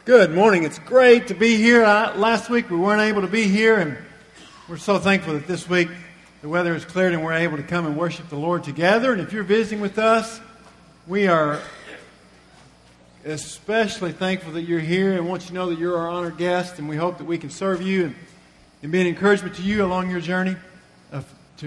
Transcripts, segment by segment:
Good morning. It's great to be here. Last week we weren't able to be here, and we're so thankful that this week the weather has cleared and we're able to come and worship the Lord together. And if you're visiting with us, we are especially thankful that you're here and want you to know that you're our honored guest, and we hope that we can serve you and be an encouragement to you along your journey of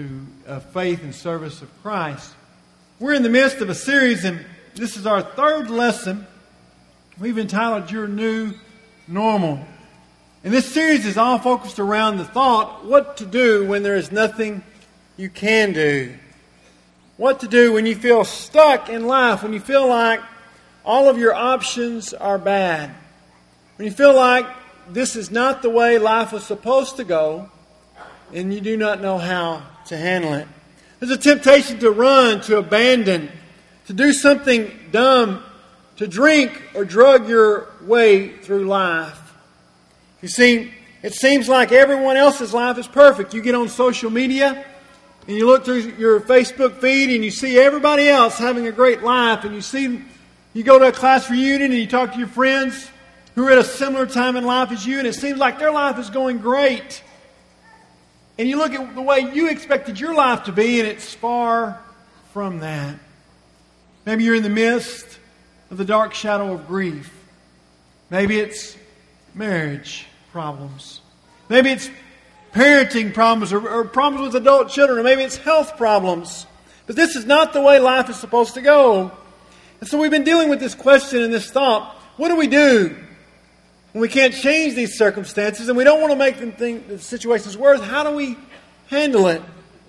faith and service of Christ. We're in the midst of a series, and this is our third lesson. We've entitled Your New Normal. And this series is all focused around the thought, what to do when there is nothing you can do. What to do when you feel stuck in life, when you feel like all of your options are bad. When you feel like this is not the way life was supposed to go, and you do not know how to handle it. There's a temptation to run, to abandon, to do something dumb, to drink or drug your way through life. You see, it seems like everyone else's life is perfect. You get on social media and you look through your Facebook feed and you see everybody else having a great life, and you go to a class reunion and you talk to your friends who are at a similar time in life as you, and it seems like their life is going great. And you look at the way you expected your life to be, and it's far from that. Maybe you're in the midst of the dark shadow of grief. Maybe it's marriage problems. Maybe it's parenting problems or problems with adult children, or maybe it's health problems. But this is not the way life is supposed to go. And so we've been dealing with this question and this thought. What do we do when we can't change these circumstances and we don't want to make them think the situation's worse? How do we handle it?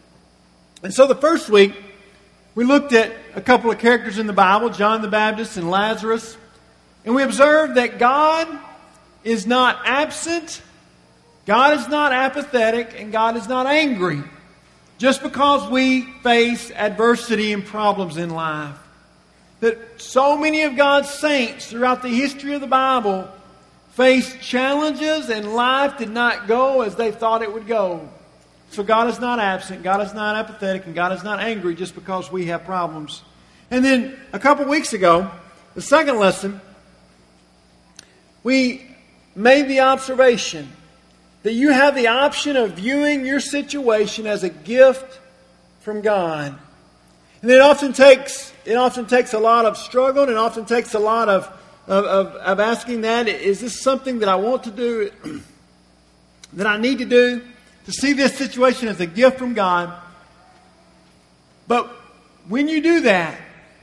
And so the first week, we looked at a couple of characters in the Bible, John the Baptist and Lazarus, and we observed that God is not absent, God is not apathetic, and God is not angry just because we face adversity and problems in life. That so many of God's saints throughout the history of the Bible faced challenges and life did not go as they thought it would go. So God is not absent, God is not apathetic, and God is not angry just because we have problems. And then a couple weeks ago, the second lesson, we made the observation that you have the option of viewing your situation as a gift from God. And it often takes a lot of struggle, and it often takes a lot of asking that, is this something that I want to do, that I need to do? To see this situation as a gift from God. But when you do that,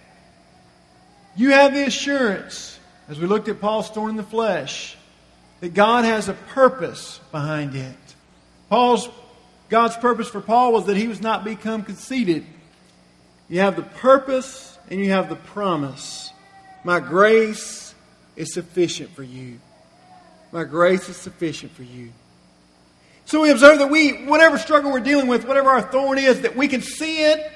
you have the assurance, as we looked at Paul's thorn in the flesh, that God has a purpose behind it. God's purpose for Paul was that he was not become conceited. You have the purpose and you have the promise. My grace is sufficient for you. My grace is sufficient for you. So we observe that whatever struggle we're dealing with, whatever our thorn is, that we can see it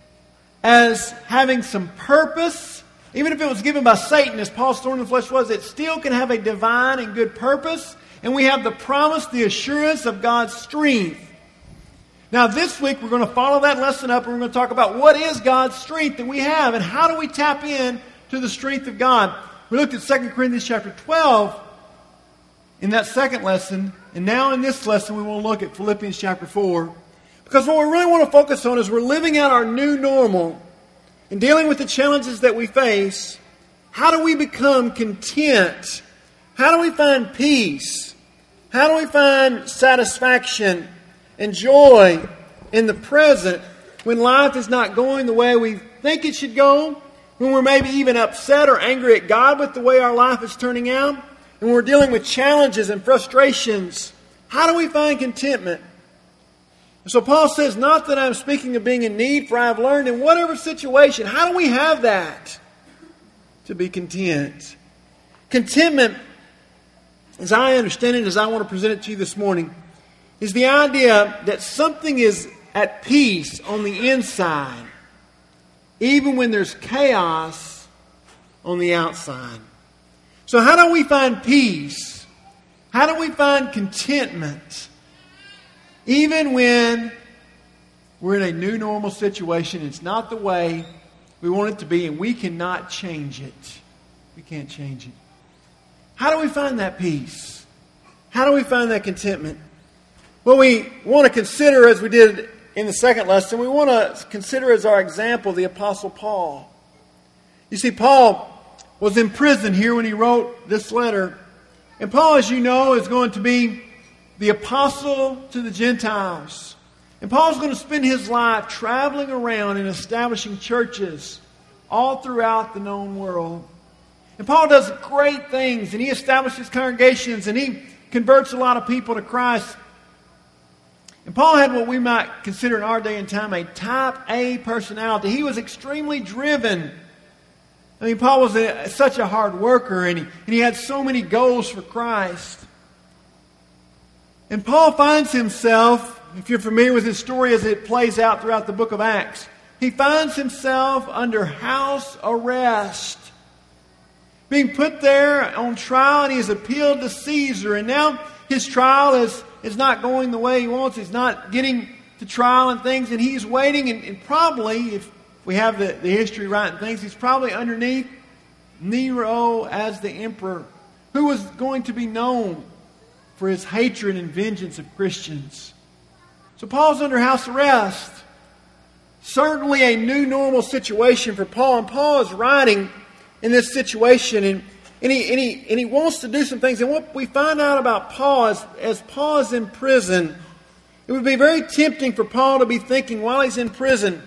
as having some purpose. Even if it was given by Satan, as Paul's thorn in the flesh was, it still can have a divine and good purpose. And we have the promise, the assurance of God's strength. Now this week we're going to follow that lesson up, and we're going to talk about what is God's strength that we have and how do we tap in to the strength of God. We looked at 2 Corinthians chapter 12 in that second lesson. And now in this lesson, we want to look at Philippians chapter 4. Because what we really want to focus on is we're living out our new normal and dealing with the challenges that we face. How do we become content? How do we find peace? How do we find satisfaction and joy in the present when life is not going the way we think it should go? When we're maybe even upset or angry at God with the way our life is turning out? When we're dealing with challenges and frustrations, how do we find contentment? And so Paul says, not that I'm speaking of being in need, for I have learned in whatever situation. How do we have that? To be content. Contentment, as I understand it, as I want to present it to you this morning, is the idea that something is at peace on the inside, even when there's chaos on the outside. So how do we find peace? How do we find contentment? Even when we're in a new normal situation, it's not the way we want it to be, and we cannot change it. We can't change it. How do we find that peace? How do we find that contentment? Well, we want to consider, as we did in the second lesson, we want to consider as our example the Apostle Paul. You see, Paul was in prison here when he wrote this letter. And Paul, as you know, is going to be the apostle to the Gentiles. And Paul's going to spend his life traveling around and establishing churches all throughout the known world. And Paul does great things, and he establishes congregations, and he converts a lot of people to Christ. And Paul had what we might consider in our day and time a type A personality. He was extremely driven. I mean, Paul was such a hard worker, and he had so many goals for Christ. And Paul finds himself, if you're familiar with his story as it plays out throughout the book of Acts, he finds himself under house arrest, being put there on trial, and he has appealed to Caesar. And now his trial is not going the way he wants. He's not getting to trial and things, and he's waiting, and probably, if we have the history right and things, he's probably underneath Nero as the emperor, who was going to be known for his hatred and vengeance of Christians. So Paul's under house arrest. Certainly a new normal situation for Paul. And Paul is writing in this situation, and he wants to do some things. And what we find out about Paul is, as Paul is in prison, it would be very tempting for Paul to be thinking while he's in prison,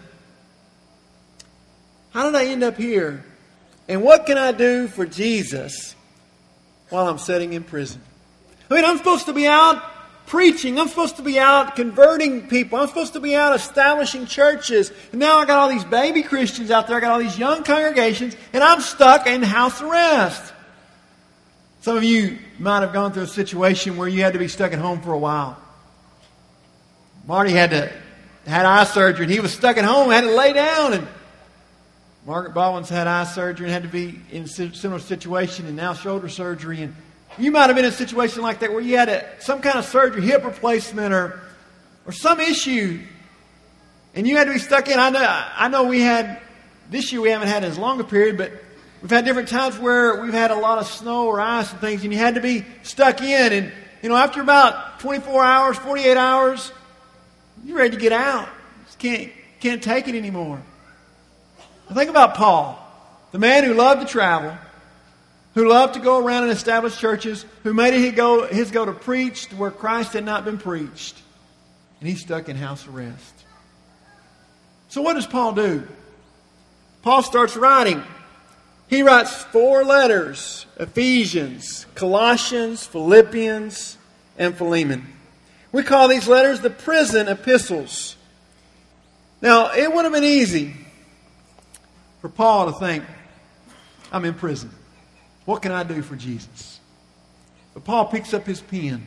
how did I end up here? And what can I do for Jesus while I'm sitting in prison? I mean, I'm supposed to be out preaching. I'm supposed to be out converting people. I'm supposed to be out establishing churches. And now I got all these baby Christians out there. I got all these young congregations. And I'm stuck in house arrest. Some of you might have gone through a situation where you had to be stuck at home for a while. Marty had eye surgery, and he was stuck at home, had to lay down. And Margaret Baldwin's had eye surgery and had to be in a similar situation, and now shoulder surgery. And you might have been in a situation like that where you had some kind of surgery, hip replacement, or some issue, and you had to be stuck in. I know we had, this year we haven't had as long a period, but we've had different times where we've had a lot of snow or ice and things, and you had to be stuck in. And, after about 24 hours, 48 hours, you're ready to get out. Just can't take it anymore. Now think about Paul, the man who loved to travel, who loved to go around and establish churches, who made it his go to preach to where Christ had not been preached. And he's stuck in house arrest. So what does Paul do? Paul starts writing. He writes 4 letters: Ephesians, Colossians, Philippians, and Philemon. We call these letters the prison epistles. Now, it would have been easy for Paul to think, I'm in prison. What can I do for Jesus? But Paul picks up his pen.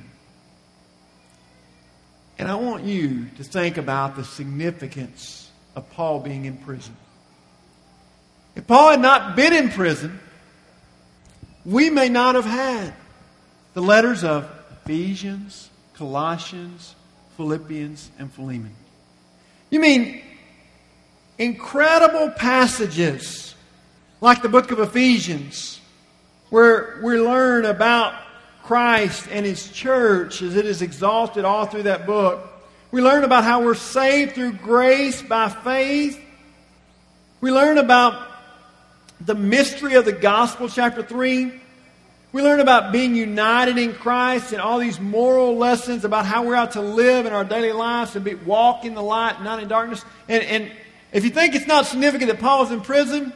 And I want you to think about the significance of Paul being in prison. If Paul had not been in prison, we may not have had the letters of Ephesians, Colossians, Philippians, and Philemon. You mean incredible passages like the book of Ephesians, where we learn about Christ and His church as it is exalted all through that book. We learn about how we're saved through grace by faith. We learn about the mystery of the gospel, chapter 3. We learn about being united in Christ and all these moral lessons about how we're out to live in our daily lives and walk in the light, not in darkness. And if you think it's not significant that Paul is in prison,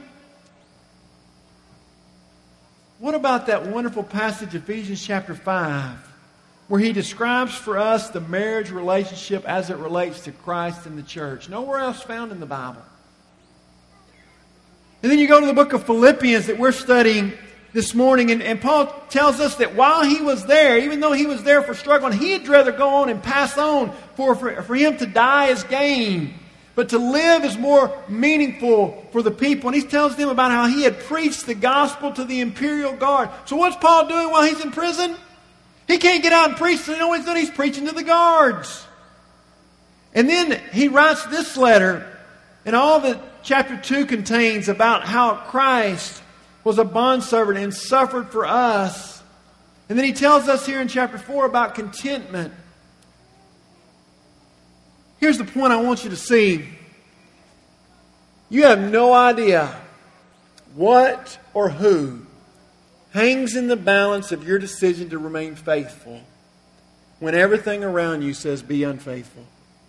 what about that wonderful passage, Ephesians chapter 5, where he describes for us the marriage relationship as it relates to Christ and the church? Nowhere else found in the Bible. And then you go to the book of Philippians that we're studying this morning, and Paul tells us that while he was there, even though he was there for struggling, he'd rather go on and pass on. For him to die is gain, but to live is more meaningful for the people. And he tells them about how he had preached the gospel to the imperial guard. So what's Paul doing while he's in prison? He can't get out and preach, so you know what he's doing? He's preaching to the guards. And then he writes this letter, and all that chapter 2 contains about how Christ was a bondservant and suffered for us And then he tells us here in chapter 4 about contentment. Here's the point I want you to see. You have no idea what or who hangs in the balance of your decision to remain faithful when everything around you says be unfaithful.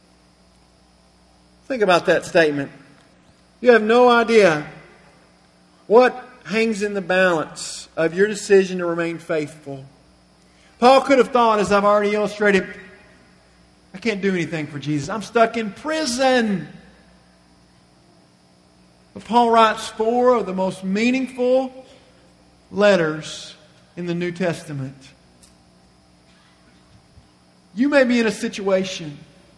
Think about that statement. You have no idea what hangs in the balance of your decision to remain faithful. Paul could have thought, as I've already illustrated, I can't do anything for Jesus. I'm stuck in prison. But Paul writes 4 of the most meaningful letters in the New Testament. You may be in a situation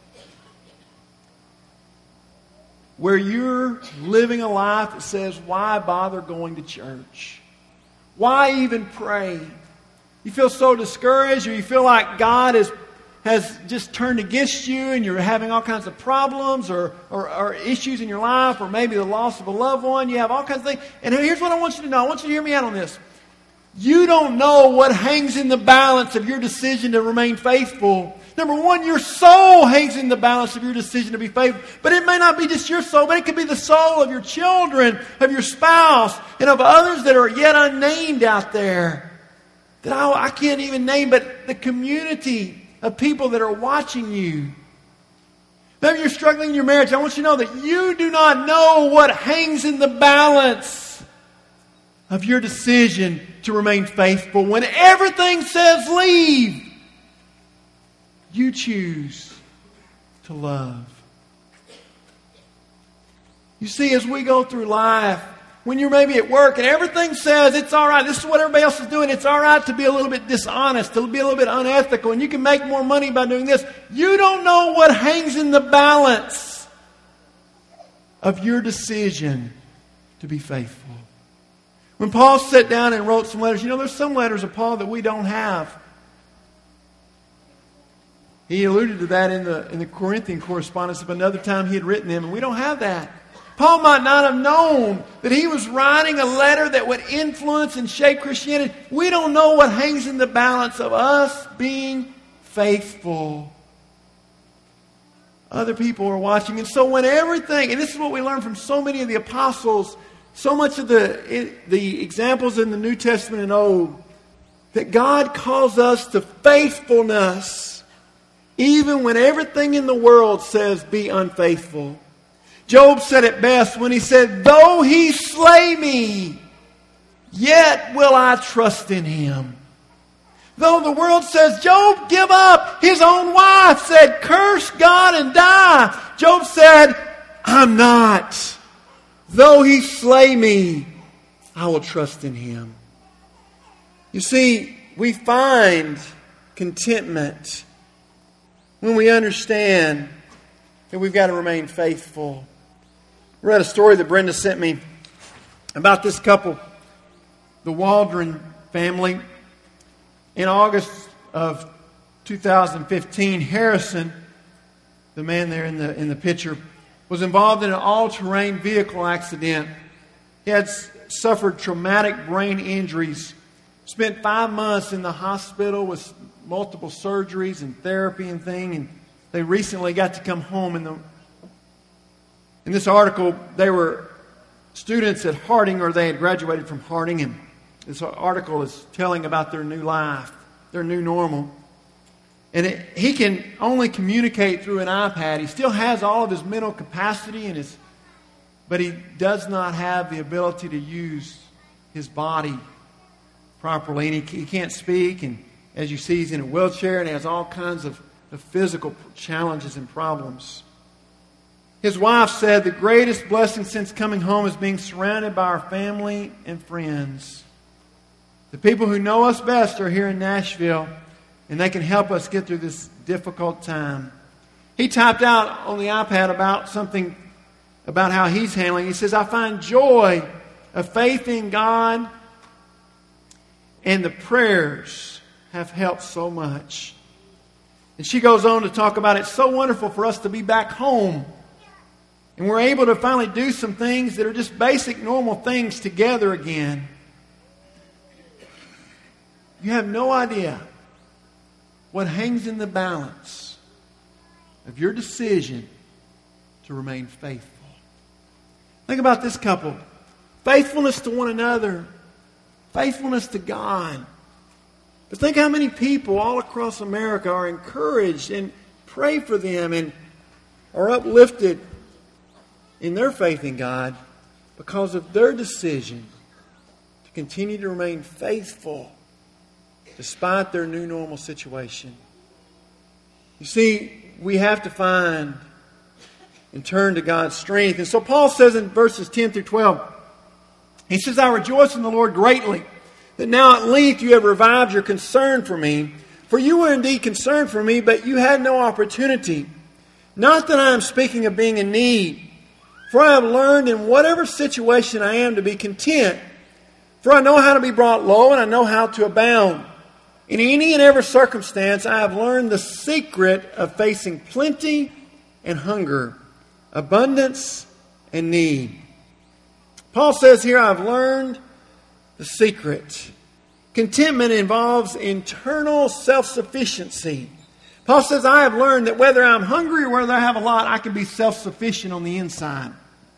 where you're living a life that says, why bother going to church? Why even pray? You feel so discouraged, or you feel like God has just turned against you and you're having all kinds of problems or issues in your life, or maybe the loss of a loved one. You have all kinds of things. And here's what I want you to know. I want you to hear me out on this. You don't know what hangs in the balance of your decision to remain faithful. Number one, your soul hangs in the balance of your decision to be faithful. But it may not be just your soul, but it could be the soul of your children, of your spouse, and of others that are yet unnamed out there that I can't even name, but the community of people that are watching you. Maybe you're struggling in your marriage. I want you to know that you do not know what hangs in the balance of your decision to remain faithful. When everything says leave, you choose to love. You see, as we go through life, when you're maybe at work and everything says it's all right, this is what everybody else is doing, it's all right to be a little bit dishonest, to be a little bit unethical, and you can make more money by doing this. You don't know what hangs in the balance of your decision to be faithful. When Paul sat down and wrote some letters, there's some letters of Paul that we don't have. He alluded to that in the Corinthian correspondence of another time he had written them, and we don't have that. Paul might not have known that he was writing a letter that would influence and shape Christianity. We don't know what hangs in the balance of us being faithful. Other people are watching. And so when everything, and this is what we learn from so many of the apostles, so much of the examples in the New Testament and Old, that God calls us to faithfulness even when everything in the world says be unfaithful. Job said it best when he said, though he slay me, yet will I trust in him. Though the world says, Job, give up. His own wife said, curse God and die. Job said, I'm not. Though he slay me, I will trust in him. You see, we find contentment when we understand that we've got to remain faithful. I read a story that Brenda sent me about this couple, the Waldron family. In August of 2015, Harrison, the man there in the picture, was involved in an all-terrain vehicle accident. He had suffered traumatic brain injuries, spent 5 months in the hospital with multiple surgeries and therapy and thing, and they recently got to come home. In this article, they were students at Harding, or they had graduated from Harding, and this article is telling about their new life, their new normal. And he can only communicate through an iPad. He still has all of his mental capacity, but he does not have the ability to use his body properly. And he can't speak, and as you see, he's in a wheelchair, and he has all kinds of physical challenges and problems. His wife said, the greatest blessing since coming home is being surrounded by our family and friends. The people who know us best are here in Nashville, and they can help us get through this difficult time. He typed out on the iPad about something about how he's handling. He says, I find joy of faith in God, and the prayers have helped so much. And she goes on to talk about it's so wonderful for us to be back home. And we're able to finally do some things that are just basic, normal things together again. You have no idea what hangs in the balance of your decision to remain faithful. Think about this couple. Faithfulness to one another. Faithfulness to God. But think how many people all across America are encouraged and pray for them and are uplifted in their faith in God because of their decision to continue to remain faithful despite their new normal situation. You see, we have to find and turn to God's strength. And so Paul says in verses 10 through 12, he says, I rejoice in the Lord greatly that now at length you have revived your concern for me. For you were indeed concerned for me, but you had no opportunity. Not that I am speaking of being in need, for I have learned in whatever situation I am to be content. For I know how to be brought low, and I know how to abound. In any and every circumstance, I have learned the secret of facing plenty and hunger, abundance and need. Paul says here, I've learned the secret. Contentment involves internal self-sufficiency. Paul says, I have learned that whether I'm hungry or whether I have a lot, I can be self-sufficient on the inside.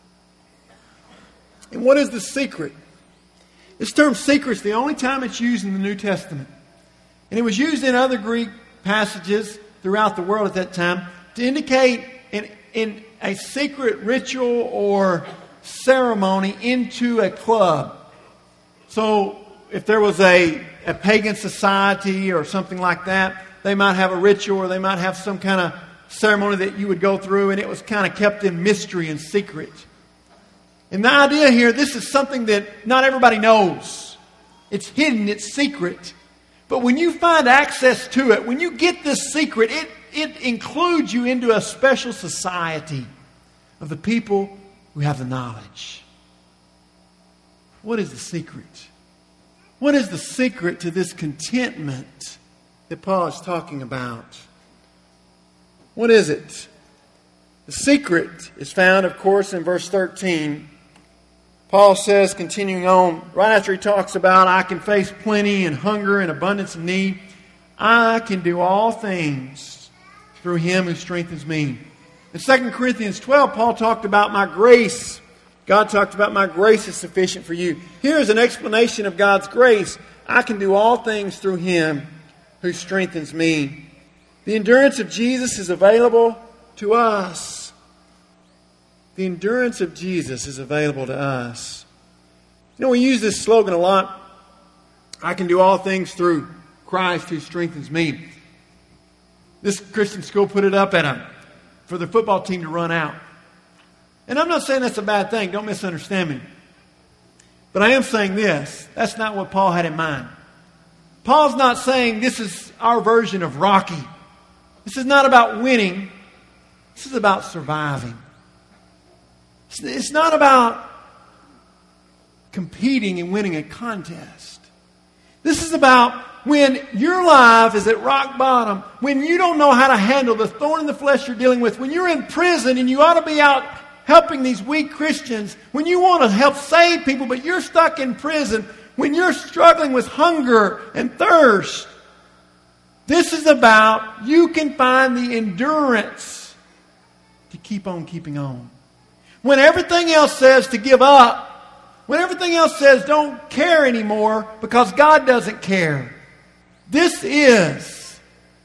And what is the secret? This term secret is the only time it's used in the New Testament. And it was used in other Greek passages throughout the world at that time to indicate in a secret ritual or ceremony into a club. So if there was a pagan society or something like that, they might have a ritual or they might have some kind of ceremony that you would go through, and it was kind of kept in mystery and secret. And the idea here, this is something that not everybody knows. It's hidden, it's secret. But when you find access to it, when you get this secret, it includes you into a special society of the people who have the knowledge. What is the secret? What is the secret to this contentment that Paul is talking about? What is it? The secret is found, of course, in verse 13. Paul says, continuing on, right after he talks about, I can face plenty and hunger and abundance of need, I can do all things through Him who strengthens me. In 2 Corinthians 12, Paul talked about my grace. God talked about my grace is sufficient for you. Here is an explanation of God's grace. I can do all things through Him who strengthens me. The endurance of Jesus is available to us. The endurance of Jesus is available to us. You know, we use this slogan a lot. I can do all things through Christ who strengthens me. This Christian school put it up for the football team to run out. And I'm not saying that's a bad thing. Don't misunderstand me. But I am saying this. That's not what Paul had in mind. Paul's not saying this is our version of Rocky. This is not about winning. This is about surviving. It's not about competing and winning a contest. This is about when your life is at rock bottom, when you don't know how to handle the thorn in the flesh you're dealing with, when you're in prison and you ought to be out helping these weak Christians, when you want to help save people but you're stuck in prison, when you're struggling with hunger and thirst. This is about you can find the endurance to keep on keeping on. When everything else says to give up, when everything else says don't care anymore because God doesn't care, this is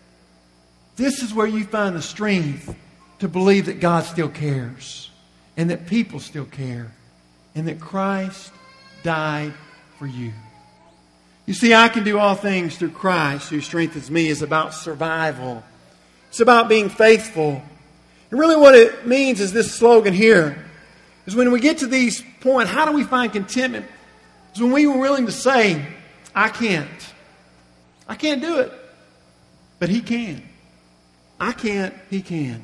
where you find the strength to believe that God still cares and that people still care and that Christ died for you. You see, I can do all things through Christ who strengthens me is about survival. It's about being faithful. And really what it means is this slogan here. Is when we get to these points, how do we find contentment? Is when we were willing to say, I can't. I can't do it. But He can. I can't. He can.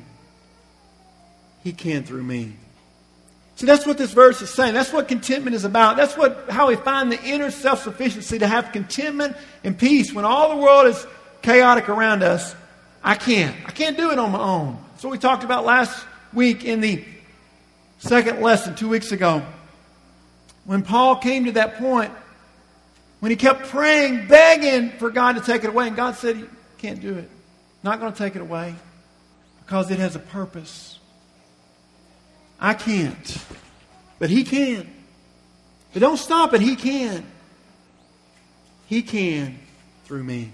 He can through me. See, that's what this verse is saying. That's what contentment is about. That's how we find the inner self-sufficiency to have contentment and peace. When all the world is chaotic around us, I can't. I can't do it on my own. That's what we talked about last week in the second lesson 2 weeks ago. When Paul came to that point When he kept praying, begging for God to take it away. And God said, you can't do it. Not going to take it away. Because it has a purpose. I can't. But He can. But don't stop it. He can. He can through me.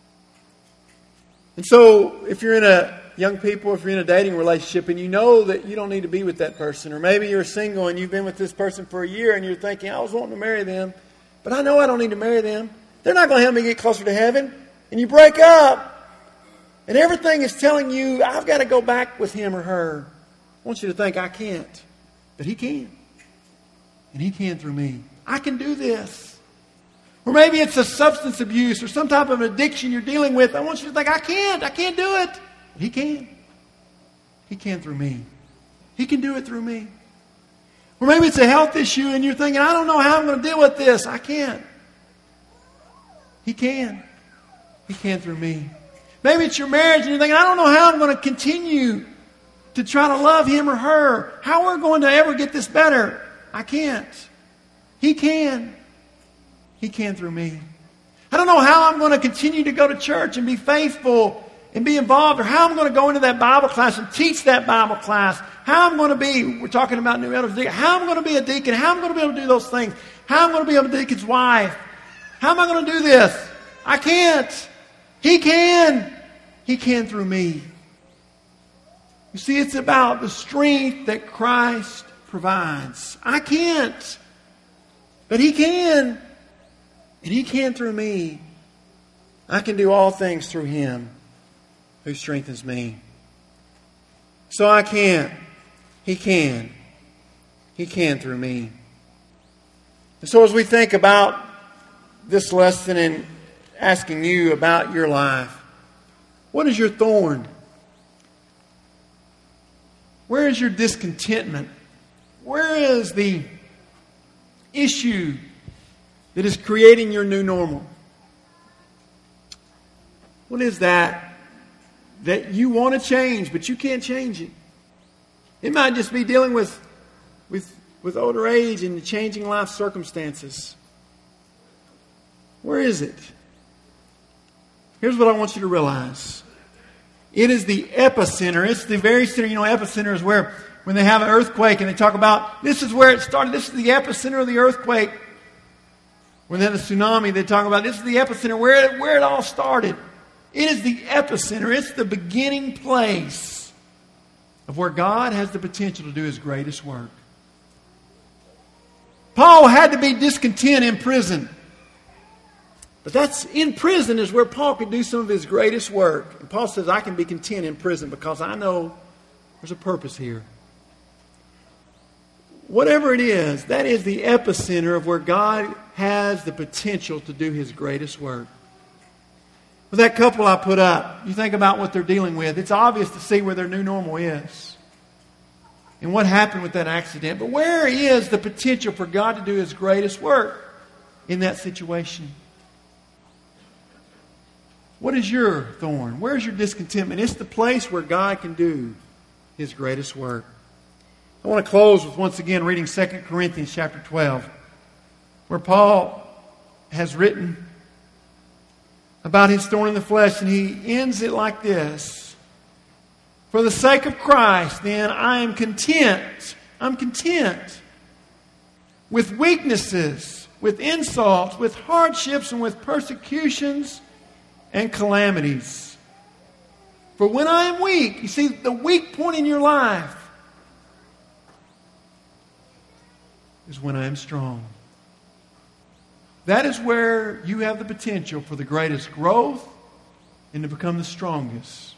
And so, if you're in a young people, if you're in a dating relationship and you know that you don't need to be with that person, or maybe you're single and you've been with this person for a year and you're thinking, I was wanting to marry them, but I know I don't need to marry them. They're not going to help me get closer to heaven. And you break up. And everything is telling you, I've got to go back with him or her. I want you to think, I can't. But He can. And He can through me. I can do this. Or maybe it's a substance abuse or some type of addiction you're dealing with. I want you to think, I can't do it. But He can. He can through me. He can do it through me. Or maybe it's a health issue and you're thinking, I don't know how I'm going to deal with this. I can't. He can. He can through me. Maybe it's your marriage and you're thinking, I don't know how I'm going to continue to try to love him or her. How we're going to ever get this better. I can't. He can. He can through me. I don't know how I'm going to continue to go to church and be faithful and be involved, or how I'm going to go into that Bible class and teach that Bible class. How I'm going to be, we're talking about new elders, how I'm going to be a deacon, how I'm going to be able to do those things, how I'm going to be a deacon's wife. How am I going to do this? I can't. He can. He can through me. You see, it's about the strength that Christ provides. I can't. But He can. And He can through me. I can do all things through Him who strengthens me. So I can't. He can. He can through me. And so as we think about this lesson and asking you about your life, what is your thorn? Where is your discontentment? Where is the issue that is creating your new normal? What is that you want to change, but you can't change it? It might just be dealing with older age and changing life circumstances. Where is it? Here's what I want you to realize. It is the epicenter. It's the very center. You know, epicenter is where when they have an earthquake and they talk about this is where it started. This is the epicenter of the earthquake. When they had a tsunami, they talk about this is the epicenter where it all started. It is the epicenter. It's the beginning place of where God has the potential to do His greatest work. Paul had to be discontent in prison. But that's in prison is where Paul could do some of his greatest work. And Paul says, I can be content in prison because I know there's a purpose here. Whatever it is, that is the epicenter of where God has the potential to do His greatest work. With that couple I put up, you think about what they're dealing with. It's obvious to see where their new normal is and what happened with that accident. But where is the potential for God to do His greatest work in that situation? What is your thorn? Where's your discontentment? It's the place where God can do His greatest work. I want to close with once again reading 2 Corinthians chapter 12, where Paul has written about his thorn in the flesh, and he ends it like this. For the sake of Christ, then, I am content. I'm content with weaknesses, with insults, with hardships, and with persecutions and calamities. For when I am weak, you see, the weak point in your life is when I am strong. That is where you have the potential for the greatest growth and to become the strongest.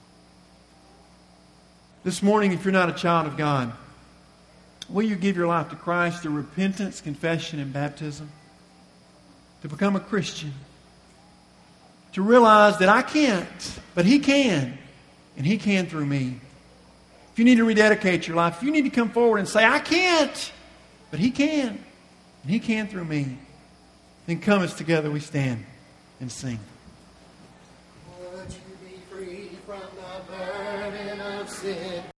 This morning, if you're not a child of God, will you give your life to Christ through repentance, confession, and baptism? To become a Christian. To realize that I can't, but He can. And He can through me. If you need to rededicate your life, if you need to come forward and say, I can't, but He can. And He can through me. Then come as together we stand and sing. Would you be free from the burden of sin?